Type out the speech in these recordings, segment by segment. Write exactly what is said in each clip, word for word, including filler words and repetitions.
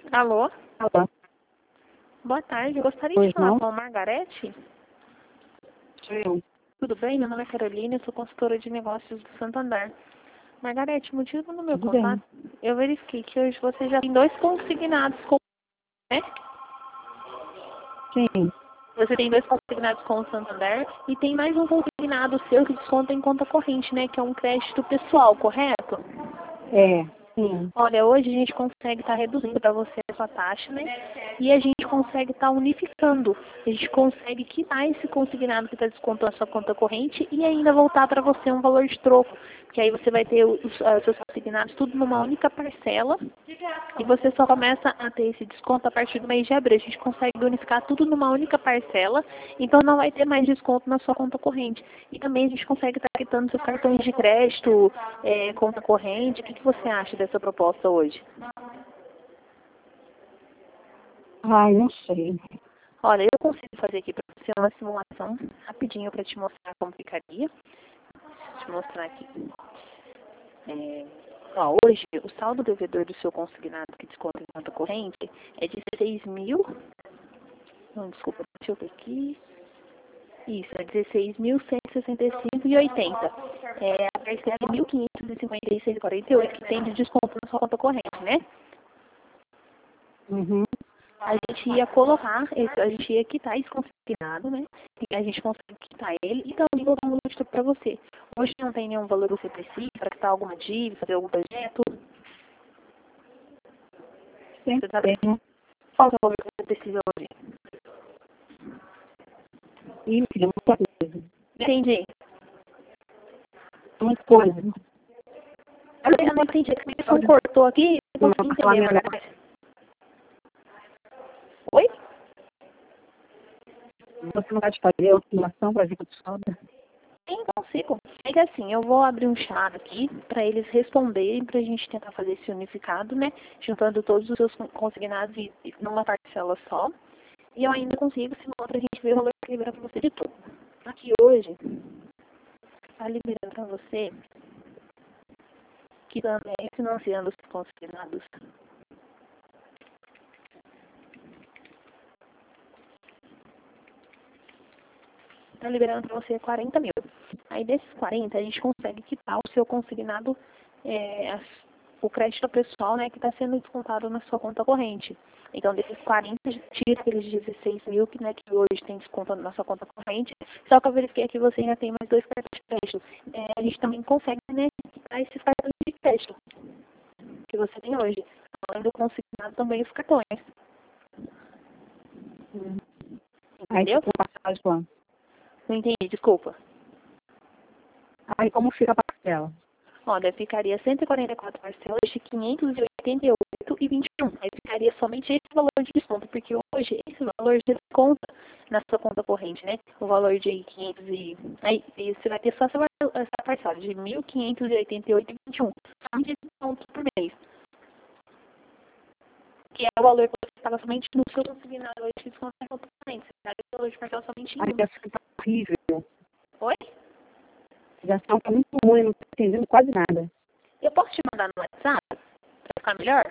Alô? Alô? Boa tarde, eu gostaria Pois de falar não? com a Margarete. Sou eu. Tudo bem? Meu nome é Carolina, eu sou consultora de negócios do Santander. Margarete, o motivo do meu Tudo bem. contato, eu verifiquei que hoje você já tem dois consignados com, né? Sim. Você tem dois consignados com o Santander e tem mais um consignado seu que desconta em conta corrente, né? Que é um crédito pessoal, correto? É. Sim. Olha, hoje a gente consegue estar reduzindo para você a sua taxa, né? E a gente consegue estar unificando. A gente consegue quitar esse consignado que está descontando a sua conta corrente e ainda voltar para você um valor de troco. Que aí você vai ter os, os seus consignados tudo numa única parcela e você só começa a ter esse desconto a partir do mês de abril. A gente consegue unificar tudo numa única parcela, então não vai ter mais desconto na sua conta corrente. E também a gente consegue estar quitando seus cartões de crédito, é, conta corrente. O que, que você acha dessa proposta hoje? Ai, não sei. Olha, eu consigo fazer aqui para você uma simulação rapidinho para te mostrar como ficaria. Vou te mostrar aqui. É, ó, hoje, o saldo devedor do seu consignado que desconta em conta corrente é de dezesseis mil. Não, desculpa, deixa eu ver aqui. Isso, é dezesseis mil cento e sessenta e cinco e oitenta. É a parcela de mil quinhentos e cinquenta e seis e quarenta e oito que tem de desconto na sua conta corrente, né? Uhum. A gente ia colocar, esse, a gente ia quitar esse consignado, né? E a gente consegue quitar ele e também colocar um valor de para você. Hoje não tem nenhum valor que você precisa para quitar alguma dívida, fazer algum projeto. Você Sempre tá... tem, né? Qual que é o valor que você precisa hoje? Ih, filha, muita coisa. Entendi. Muita coisa. Eu não entendi. A conexão cortou aqui, eu Não, consegui aquela entender, minha... Margarete. Oi? Você não vai te fazer a simulação para ver quanto sobra? Sim, consigo. É que assim, eu vou abrir um chat aqui para eles responderem, para a gente tentar fazer esse unificado, né? Juntando todos os seus consignados e- e numa parcela só. E eu ainda consigo simular para a gente ver o valor que libera para você de tudo. Aqui hoje, está liberando para você, que também é financiando os consignados. Está liberando para você quarenta mil. Aí desses quarenta, a gente consegue quitar o seu consignado, é, as- o crédito pessoal, né, que está sendo descontado na sua conta corrente. Então, desses quarenta, tira aqueles dezesseis mil que, né, que hoje tem desconto na sua conta corrente. Só que eu verifiquei que você ainda tem mais dois cartões de crédito. É, a gente também consegue, né, quitar esses cartões de crédito que você tem hoje. Além do consignado, também os cartões. Uhum. Aí Entendeu? fica uma passagem quanto? Não entendi, desculpa. Aí como fica a parcela? Olha, ficaria cento e quarenta e quatro parcelas de quinhentos e oitenta e oito e vinte e um. Aí ficaria somente esse valor de desconto, porque hoje esse valor já desconta na sua conta corrente, né? O valor de quinhentos e... Aí e você vai ter só essa, essa parcela de mil quinhentos e oitenta e oito e vinte e um. Somente esse desconto por mês. Que é o valor que você paga somente no seu consignado hoje de desconto na conta corrente. Você paga esse valor de parcela somente em A um. ligação tá horrível. Oi? A ligação tá muito ruim, não tô entendendo quase nada. Eu posso te mandar no WhatsApp pra ficar melhor?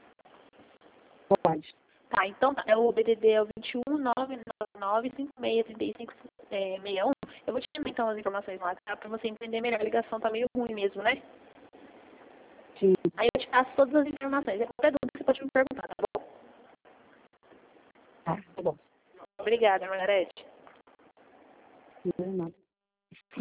Pode. Tá, então tá. É o B D D é o vinte e um, nove nove nove, cinco seis três cinco, é, seis um. Eu vou te mandar então as informações no WhatsApp pra você entender melhor. A ligação tá meio ruim mesmo, né? Sim. Aí eu te passo todas as informações. É qualquer dúvida você pode me perguntar, tá bom? Tá, tá bom. Obrigada, Margarete. Não, não.